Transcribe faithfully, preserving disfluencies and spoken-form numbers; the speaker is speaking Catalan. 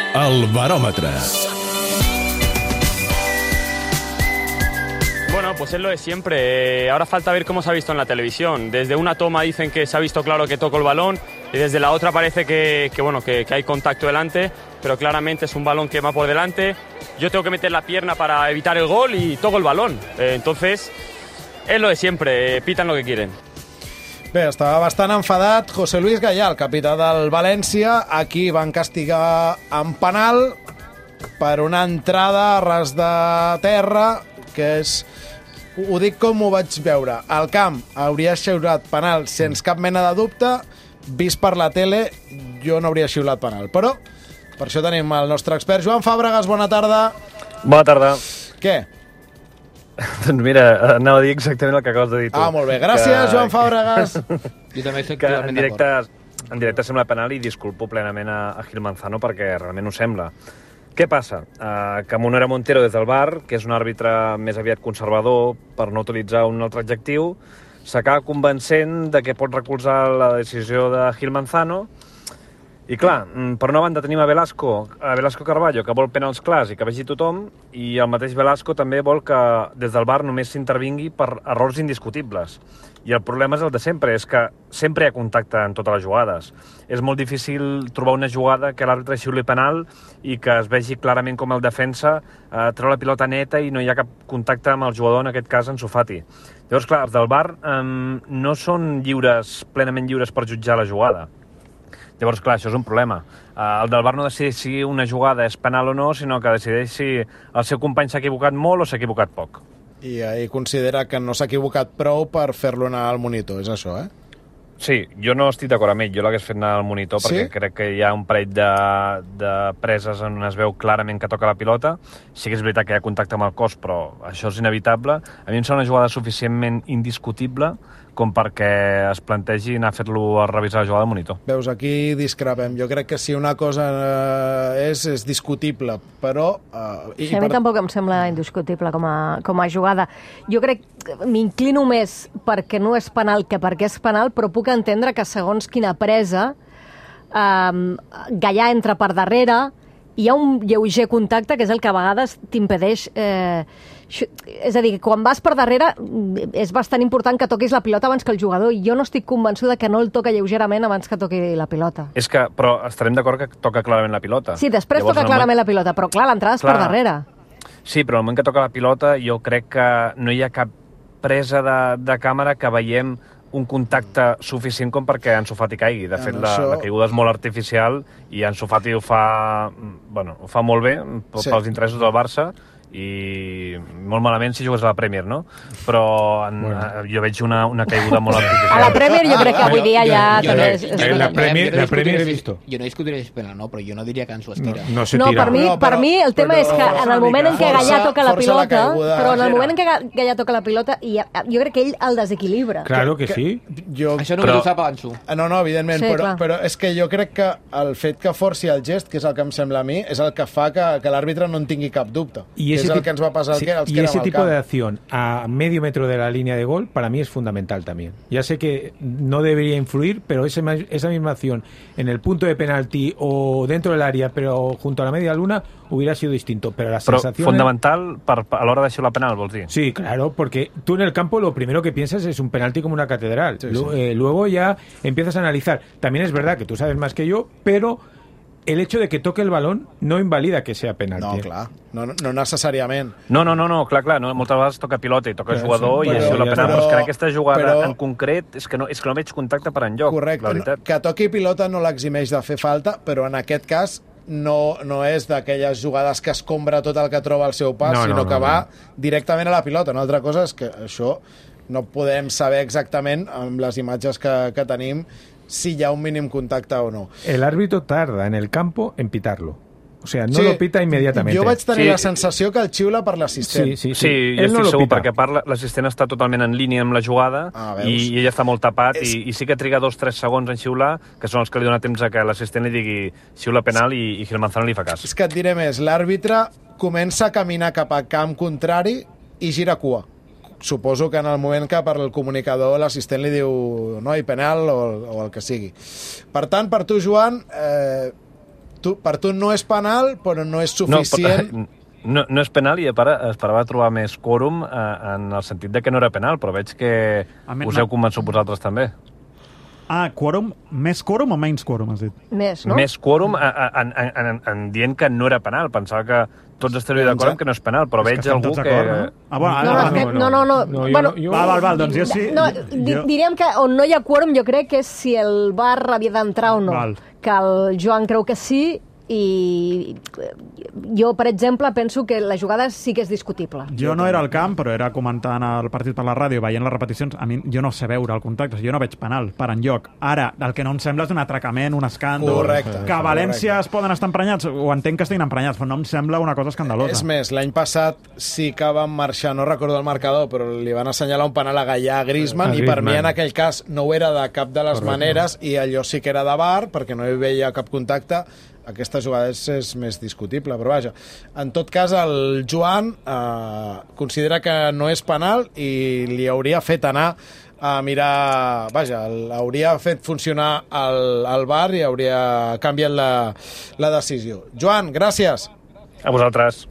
El baròmetre. Bueno, pues es lo de siempre. Eh, ahora falta ver cómo se ha visto en la televisión. Desde una toma dicen que se ha visto claro que toco el balón y desde la otra parece que, que, bueno, que, que hay contacto delante, pero claramente es un balón que va por delante. Yo tengo que meter la pierna para evitar el gol y toco el balón. Eh, entonces, es lo de siempre. Eh, pitan lo que quieren. Bé, estava bastant enfadat José Luis Gallà, el capità del València. Aquí van castigar amb penal per una entrada a ras de terra, que és... Ho dic com ho vaig veure. El camp hauria xiulat penal sense cap mena de dubte. Vist per la tele, jo no hauria xiulat penal. Però, per això tenim el nostre expert. Joan Fàbregas, bona tarda. Bona tarda. Què? Doncs mira, anava a dir exactament el que acabes de dir tu. Ah, molt bé. Gràcies, que... Joan Fàbregas. Jo també estic que totalment en directe, d'acord. en directe sembla penal i disculpo plenament a, a Gil Manzano perquè realment ho sembla. Què passa? Uh, que Munera Montero des del V A R, que és un àrbitre més aviat conservador, per no utilitzar un altre adjectiu, s'acaba convencent de que pot recolzar la decisió de Gil Manzano. I clar, per una banda tenim a Velasco, a Velasco Carballo, que vol penals clars i que vegi tothom, i el mateix Velasco també vol que des del V A R només s'intervingui per errors indiscutibles. I el problema és el de sempre, és que sempre hi ha contacte en totes les jugades. És molt difícil trobar una jugada que l'àrbitre xiuli penal i que es vegi clarament com el defensa eh, treu la pilota neta i no hi ha cap contacte amb el jugador, en aquest cas Ansu Fati. Llavors, clar, els del V A R eh, no són lliures, plenament lliures per jutjar la jugada. Llavors, clar, això és un problema. Uh, el del V A R no decideix si una jugada és penal o no, sinó que decideix si el seu company s'ha equivocat molt o s'ha equivocat poc. I ahir considera que no s'ha equivocat prou per fer-lo anar al monitor, és això, eh? Sí, jo no estic d'acord amb ell, jo l'hagués fet anar al monitor perquè sí? crec que hi ha un parell de, de preses on es veu clarament que toca la pilota. Sí que és veritat que hi ha contacte amb el cos, però això és inevitable. A mi em sembla una jugada suficientment indiscutible com perquè es plantegi anar a fer-lo a revisar la jugada al monitor. Veus, aquí discrepem. Jo crec que si una cosa eh, és, és discutible, però... Eh, i, sí, a mi per... tampoc em sembla indiscutible com a, com a jugada. Jo crec que m'inclino més perquè no és penal que perquè és penal, però puc entendre que segons quina presa eh, Gallà entra per darrere, hi ha un lleuger contacte que és el que a vegades t'impedeix... Eh, és a dir, quan vas per darrere és bastant important que toquis la pilota abans que el jugador i jo no estic convençuda que no el toca lleugerament abans que toqui la pilota. És que, però estarem d'acord que toca clarament la pilota. Sí, després Llavors, toca clarament moment... la pilota, però clar, l'entrada és per darrere. Sí, però al moment que toca la pilota jo crec que no hi ha cap presa de, de càmera que veiem un contacte suficient com perquè Ansu Fati caigui. De fet, la, això... la caiguda és molt artificial i Ansu Fati ho fa, bueno, ho fa molt bé pels sí. interessos del Barça i molt malament si jugues a la Premier, no? Però en, bueno. jo veig una, una caiguda molt artificial. A la Premier jo crec que avui dia ja... Jo, jo, també jo, és, jo, és la Premier, la Premier he visto. Jo no discutiré si és penal, no, però jo no diria que Ansu es tira. No, no se no tira. per mi, no, però, per mi el tema però, és que en el moment en què Gallà toca la pilota, la però en el moment en què Gallà toca la pilota, i jo crec que ell el desequilibra. Claro que, que sí. Jo... Això no però... ho sap Ansu. No, no, evidentment, sí, però, però és que jo crec que el fet que forci el gest, que és el que em sembla a mi, és el que fa que, que l'àrbitre no en tingui cap dubte. I és el que ens va passar sí, el que, y ese tipo de acción a medio metro de la línea de gol para mí es fundamental también. Ya sé que no debería influir, pero ese, esa misma acción en el punto de penalti o dentro del área, pero junto a la media luna, hubiera sido distinto. Pero la Però sensación fundamental per, a l'hora de xiular penal, vols dir? Sí, claro, porque tú en el campo lo primero que piensas es un penalti como una catedral. Sí, Lu- sí. Eh, luego ya empiezas a analizar. También es verdad que tú sabes más que yo, pero el hecho de que toque el balón no invalida que sea penalti. No, clar, no, no necessàriament. No, no, no, no, clar, clar, no, moltes vegades toca pilota i toca Però, jugador sí, i però- això la ja penal, està. però és que en aquesta jugada però- en concret és que, no, és que no veig contacte per enlloc, Correcte, la veritat. que toqui pilota no l'eximeix de fer falta, però en aquest cas no, no és d'aquelles jugades que escombra tot el que troba al seu pas, No, no, sinó no, que no. va directament a la pilota. Una altra cosa és que això no podem saber exactament amb les imatges que, que tenim si hi ha un mínim contacte o no. El árbitro tarda en el campo en pitarlo. O sea, no Sí, lo pita inmediatamente. Jo vaig tenir Sí. la sensació que el xiula per l'assistent. Sí, sí, sí. Sí, jo Él no estic lo segur pita. perquè a part la- l'assistent està totalment en línia amb la jugada Ah, veus? i, i ell està molt tapat És- i, i sí que triga dos o tres segons en xiular, que són els que li dona temps a que l'assistent li digui xiula penal i, i Gil Manzano li fa cas. És que et diré més, l'àrbitre comença a caminar cap a camp contrari i gira cua. Suposo que en el moment que per el comunicador l'assistent li diu no, i penal o, o el que sigui. Per tant, per tu, Joan, eh, tu, per tu no és penal, però no és suficient... No, no, no és penal i a part esperava trobar més quòrum eh, en el sentit de que no era penal, però veig que mi, us heu convençut vosaltres també. Ah, quòrum? Més quòrum o menys quòrum, has dit? Més, no? Més quòrum en, en, en, en dient que no era penal. Pensava que tots estaríeu d'acord que no és penal, però veig que algú que... No? Ah, bueno, no, ara, no, no, no, no, no, no, jo, bueno, jo... Val, val, val, doncs jo sí. No, jo... di diríem que on no hi ha quòrum jo crec que és si el V A R havia d'entrar o no. Val. Que el Joan creu que sí, i jo, per exemple, penso que la jugada sí que és discutible. Jo no era al camp, però era comentant el partit per la ràdio, veient les repeticions. A mi jo no sé veure el contacte, jo no veig penal per enlloc. Ara, el que no em sembla és un atracament, un escàndol. Correcte. Que a València correcte. es poden estar emprenyats, ho entenc que estiguin emprenyats, però no em sembla una cosa escandalosa. És més, l'any passat sí que van marxar, no recordo el marcador, però li van assenyalar un penal a Gallà a Griezmann, A i per mi Griezmann. en aquell cas no ho era de cap de les Correcte. maneres, i allò sí que era de V A R, perquè no hi veia cap contacte. Aquesta jugada és, és més discutible, però vaja. En tot cas, el Joan eh, considera que no és penal i li hauria fet anar a mirar... Vaja, hauria fet funcionar el, el V A R i hauria canviat la, la decisió. Joan, gràcies. A vosaltres.